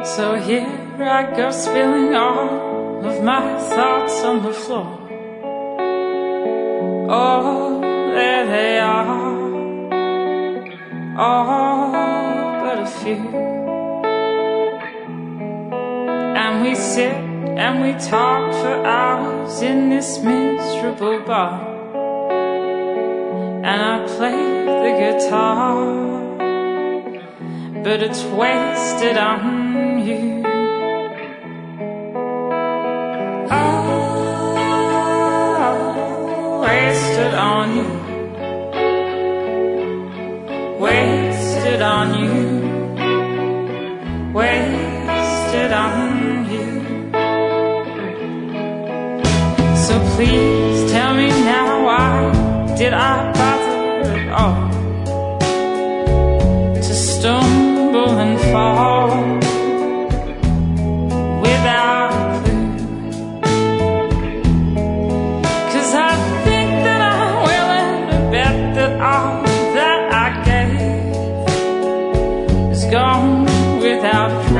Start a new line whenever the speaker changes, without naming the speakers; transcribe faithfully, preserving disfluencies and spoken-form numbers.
So here I go, spilling all of my thoughts on the floor. Oh, there they are, all but a few. And we sit and we talk for hours in this miserable bar. And I play the guitar, but it's wasted on you. Oh, wasted on you. Wasted on you. Wasted on you. So please tell me now, why did I bother at all to stumble and fall without a clue? 'Cause I think that I'm willing to bet that all that I gave is gone without a clue.